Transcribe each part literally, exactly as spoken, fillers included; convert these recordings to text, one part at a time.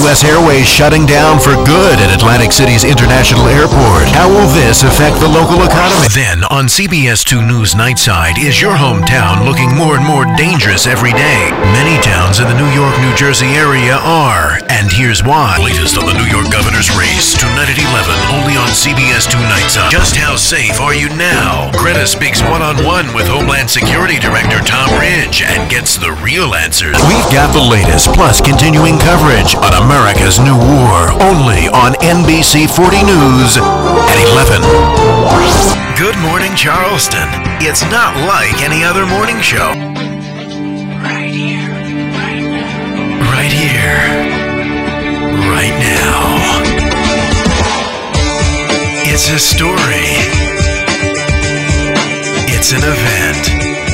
U S Airways shutting down for good at Atlantic City's International Airport. How will this affect the local economy? Then, on C B S two News Nightside, is your hometown looking more and more dangerous every day? Many towns in the New York, New Jersey area are, and here's why. Latest on the New York governor's race, tonight at eleven, only on C B S two Nightside. Just how safe are you now? Greta speaks one-on-one with Homeland Security Director Tom Ridge and gets the real answers. We've got the latest, plus continuing coverage on America's New War, only on N B C forty News at eleven. Good morning, Charleston. It's not like any other morning show. Right here, right now. Right here, right now. It's a story. It's an event.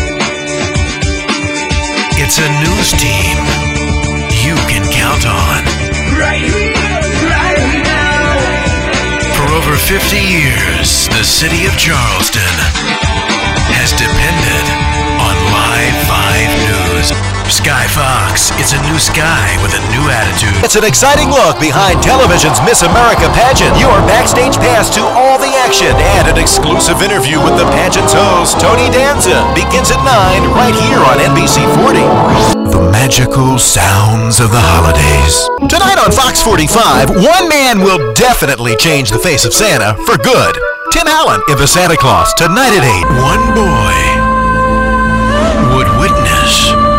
It's a news team you can count on. Right here, right now. For over fifty years, the city of Charleston has depended on Live five News. Sky Fox, it's a new sky with a new attitude. It's an exciting look behind television's Miss America pageant. Your backstage pass to all the action and an exclusive interview with the pageant's host, Tony Danza, begins at nine right here on N B C forty. The magical sounds of the holidays. Tonight on Fox forty-five, one man will definitely change the face of Santa for good. Tim Allen in The Santa Claus, tonight at eight. One boy would witness